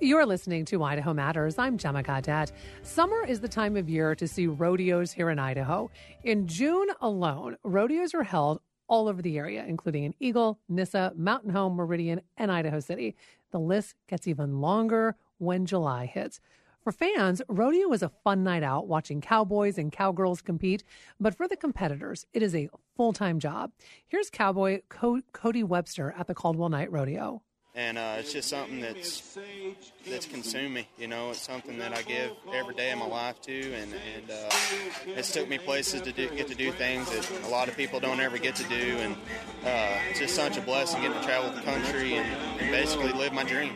You're listening to Idaho Matters. I'm Gemma Cadet. Summer is the time of year to see rodeos here in Idaho. In June alone, rodeos are held all over the area, including in Eagle, Nissa, Mountain Home, Meridian, and Idaho City. The list gets even longer when July hits. For fans, rodeo is a fun night out watching cowboys and cowgirls compete. But for the competitors, it is a full-time job. Here's cowboy Cody Webster at the Caldwell Night Rodeo. And it's just something that's consumed me. You know, it's something that I give every day of my life to, and it's took me places to get to do things that a lot of people don't ever get to do, and it's just such a blessing getting to travel the country and basically live my dream.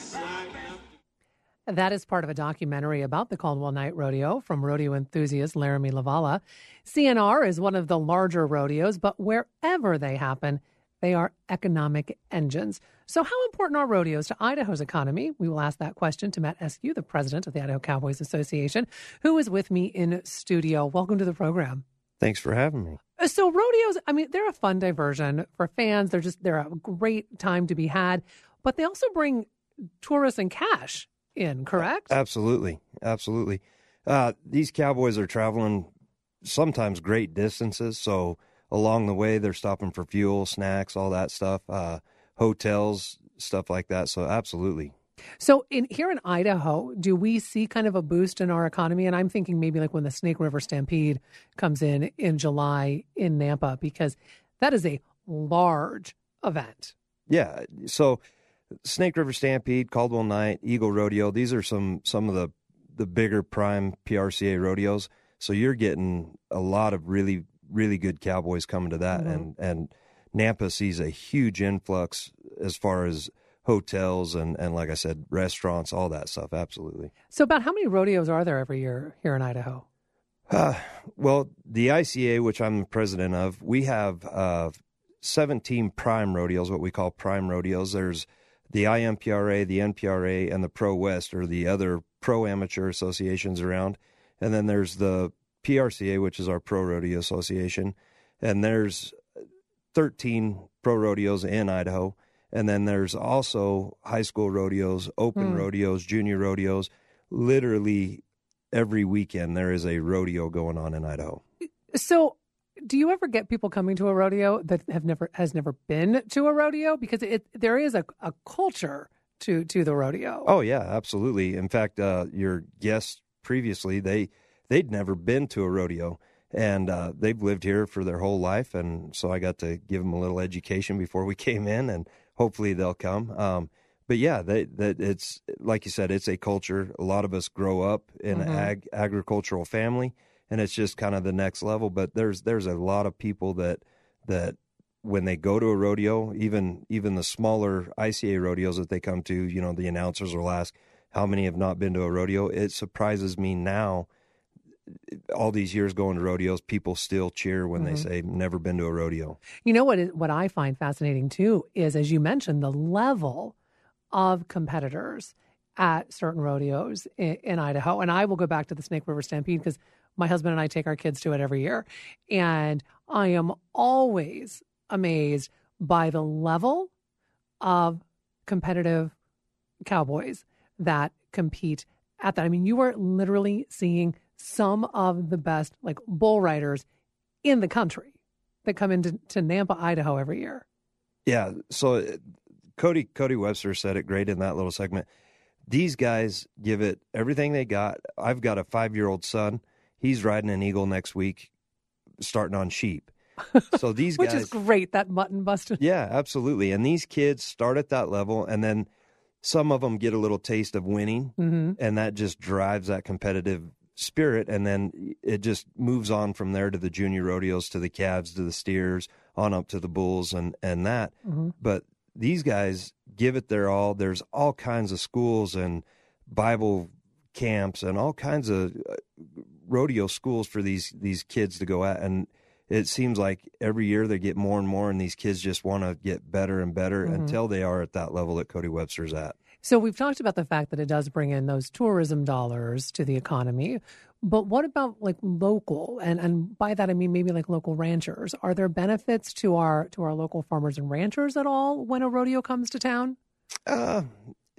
That is part of a documentary about the Caldwell Night Rodeo from rodeo enthusiast Laramie Lavala. CNR is one of the larger rodeos, but wherever they happen, they are economic engines. So how important are rodeos to Idaho's economy? We will ask that question to Matt Eskew, the president of the Idaho Cowboys Association, who is with me in studio. Welcome to the program. Thanks for having me. So rodeos, I mean, they're a fun diversion for fans. They're a great time to be had, but they also bring tourists and cash in, correct? Absolutely. Absolutely. These cowboys are traveling sometimes great distances. So along the way, they're stopping for fuel, snacks, all that stuff, hotels, stuff like that. So absolutely. So here in Idaho, do we see kind of a boost in our economy? And I'm thinking maybe like when the Snake River Stampede comes in July in Nampa, because that is a large event. Yeah. So Snake River Stampede, Caldwell Night, Eagle Rodeo, these are some of the bigger prime PRCA rodeos. So you're getting a lot of really good cowboys coming to that. Mm-hmm. And Nampa sees a huge influx as far as hotels and like I said, restaurants, all that stuff. Absolutely. So about how many rodeos are there every year here in Idaho? Well, the ICA, which I'm the president of, we have 17 prime rodeos, what we call prime rodeos. There's the IMPRA, the NPRA, and the Pro West are the other pro amateur associations around. And then there's the PRCA, which is our Pro Rodeo Association. And there's 13 pro rodeos in Idaho. And then there's also high school rodeos, open rodeos, junior rodeos. Literally every weekend there is a rodeo going on in Idaho. So do you ever get people coming to a rodeo that has never been to a rodeo? Because there is a culture to the rodeo. Oh, yeah, absolutely. In fact, your guests previously, they'd never been to a rodeo. And they've lived here for their whole life. And so I got to give them a little education before we came in, and hopefully they'll come. But yeah, it's like you said, it's a culture. A lot of us grow up in an agricultural family, and it's just kind of the next level. But there's a lot of people that when they go to a rodeo, even the smaller ICA rodeos that they come to, you know, the announcers will ask how many have not been to a rodeo. It surprises me now. All these years going to rodeos, people still cheer when they say never been to a rodeo. You know what I find fascinating too is, as you mentioned, the level of competitors at certain rodeos in Idaho. And I will go back to the Snake River Stampede because my husband and I take our kids to it every year. And I am always amazed by the level of competitive cowboys that compete at that. I mean, you are literally seeing some of the best like bull riders in the country that come into Nampa, Idaho every year. Yeah. So Cody Webster said it great in that little segment. These guys give it everything they got. I've got a 5-year-old son. He's riding an eagle next week, starting on sheep. So these Which guys, is great, that mutton busting. Yeah, absolutely. And these kids start at that level, and then some of them get a little taste of winning, and that just drives that competitive spirit, and then it just moves on from there to the junior rodeos, to the calves, to the steers, on up to the bulls and that. But these guys give it their all. There's all kinds of schools and Bible camps and all kinds of rodeo schools for these kids to go at, and it seems like every year they get more and more, and these kids just want to get better and better until they are at that level that Cody Webster's at. So we've talked about the fact that it does bring in those tourism dollars to the economy, but what about like local? And by that I mean maybe like local ranchers. Are there benefits to our local farmers and ranchers at all when a rodeo comes to town?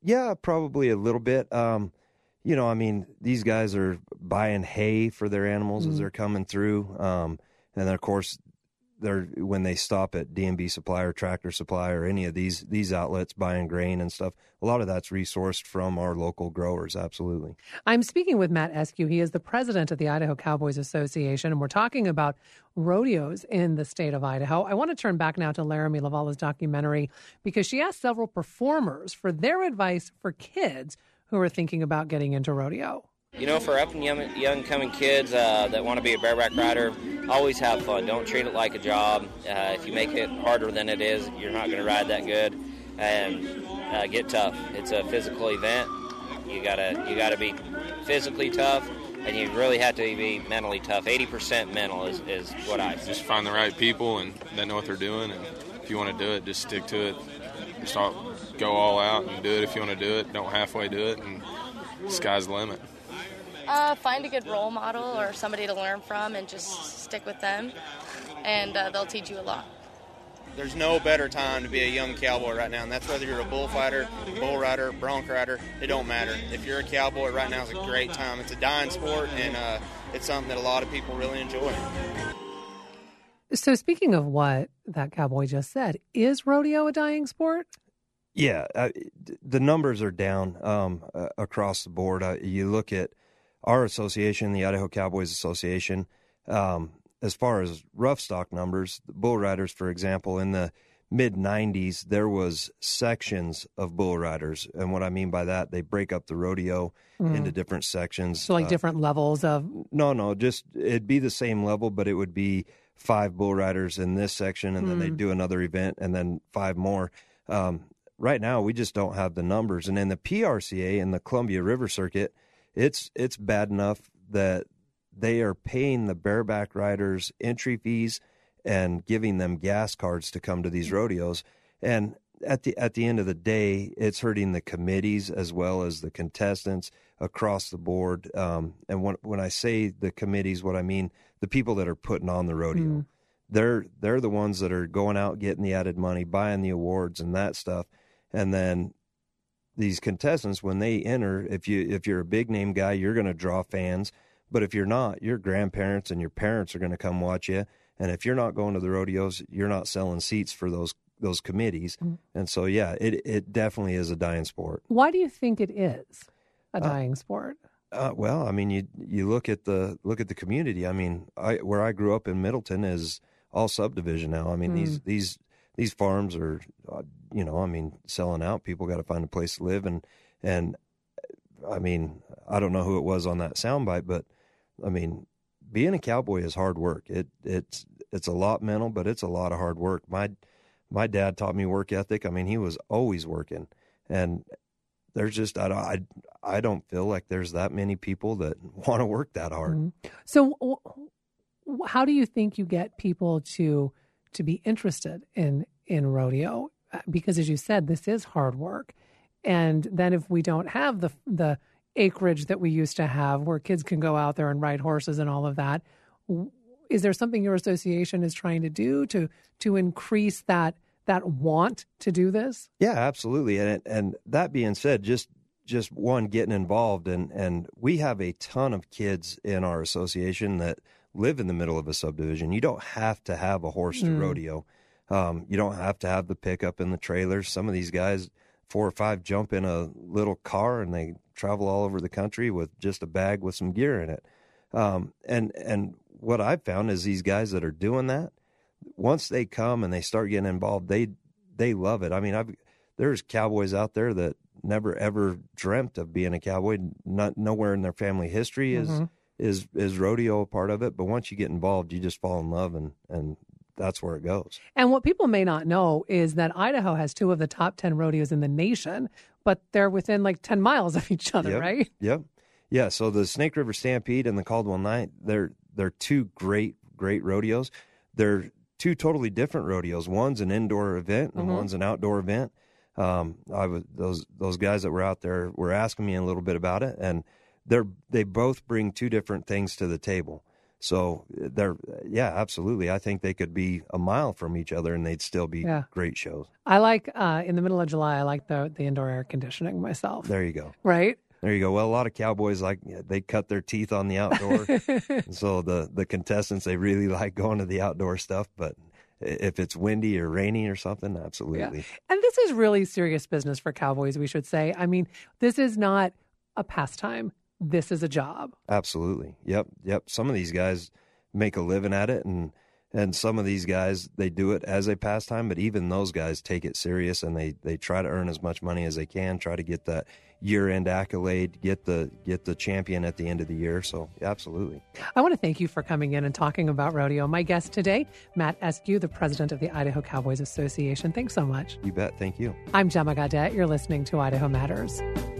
Yeah, probably a little bit. You know, I mean, these guys are buying hay for their animals as they're coming through. And then, of course, when they stop at D&B Supply or Tractor Supply or any of these outlets buying grain and stuff, a lot of that's resourced from our local growers. Absolutely. I'm speaking with Matt Eskew. He is the president of the Idaho Cowboys Association, and we're talking about rodeos in the state of Idaho. I want to turn back now to Laramie Lavala's documentary because she asked several performers for their advice for kids who are thinking about getting into rodeo. You know, for up and young coming kids that want to be a bareback rider, always have fun. Don't treat it like a job. If you make it harder than it is, you're not going to ride that good. And get tough. It's a physical event. You gotta be physically tough, and you really have to be mentally tough. 80% mental is what I say. Just find the right people and they know what they're doing. And if you want to do it, just stick to it. Just go all out and do it if you want to do it. Don't halfway do it, and the sky's the limit. Find a good role model or somebody to learn from and just stick with them, and they'll teach you a lot. There's no better time to be a young cowboy right now, and that's whether you're a bullfighter, bull rider, bronc rider, it don't matter. If you're a cowboy right now, it's a great time. It's a dying sport, and it's something that a lot of people really enjoy. So speaking of what that cowboy just said, is rodeo a dying sport? Yeah, the numbers are down across the board. You look at our association, the Idaho Cowboys Association, as far as rough stock numbers, the bull riders, for example, in the mid-'90s, there was sections of bull riders. And what I mean by that, they break up the rodeo into different sections. So like different levels of... No, just it'd be the same level, but it would be 5 bull riders in this section, and then they'd do another event, and then 5 more. Right now, we just don't have the numbers. And in the PRCA, in the Columbia River Circuit, it's bad enough that they are paying the bareback riders entry fees and giving them gas cards to come to these rodeos. And at the end of the day, it's hurting the committees as well as the contestants across the board. And when I say the committees, what I mean, the people that are putting on the rodeo. They're the ones that are going out, getting the added money, buying the awards and that stuff. And then these contestants, when they enter, if you're a big name guy, you're going to draw fans. But if you're not, your grandparents and your parents are going to come watch you. And if you're not going to the rodeos, you're not selling seats for those committees. And so, yeah, it definitely is a dying sport. Why do you think it is a dying sport? Well, I mean, you look at the community. I mean, where I grew up in Middleton is all subdivision now. I mean, these farms are, I mean, selling out. People got to find a place to live, and I mean, I don't know who it was on that soundbite, but I mean, being a cowboy is hard work. It's a lot mental, but it's a lot of hard work. My dad taught me work ethic. I mean, he was always working, and there's just I don't feel like there's that many people that want to work that hard. So, how do you think you get people to be interested in rodeo? Because as you said, this is hard work. And then if we don't have the acreage that we used to have where kids can go out there and ride horses and all of that, is there something your association is trying to do to increase that want to do this? Yeah, absolutely. And that being said, just one, getting involved. And we have a ton of kids in our association that live in the middle of a subdivision. You don't have to have a horse to rodeo. You don't have to have the pickup and the trailers. Some of these guys, 4 or 5, jump in a little car and they travel all over the country with just a bag with some gear in it. And what I've found is these guys that are doing that, once they come and they start getting involved, they love it. I mean, there's cowboys out there that never ever dreamt of being a cowboy. Nowhere in their family history is rodeo a part of it. But once you get involved, you just fall in love, and that's where it goes. And what people may not know is that Idaho has 2 of the top 10 rodeos in the nation, but they're within like 10 miles of each other, right? Yep. Yeah, so the Snake River Stampede and the Caldwell Night, they're 2 great rodeos. They're 2 totally different rodeos. One's an indoor event and one's an outdoor event. Those guys that were out there were asking me a little bit about it, and they both bring 2 different things to the table. So absolutely. I think they could be a mile from each other and they'd still be great shows. I like, in the middle of July, I like the indoor air conditioning myself. There you go. Right? There you go. Well, a lot of cowboys they cut their teeth on the outdoor. So the contestants, they really like going to the outdoor stuff. But if it's windy or rainy or something, absolutely. Yeah. And this is really serious business for cowboys, we should say. I mean, this is not a pastime. This is a job. Absolutely. Yep. Some of these guys make a living at it, and some of these guys, they do it as a pastime, but even those guys take it serious, and they try to earn as much money as they can, try to get that year-end accolade, get the champion at the end of the year. So, absolutely. I want to thank you for coming in and talking about rodeo. My guest today, Matt Eskew, the president of the Idaho Cowboys Association. Thanks so much. You bet. Thank you. I'm Gemma Gaudet. You're listening to Idaho Matters.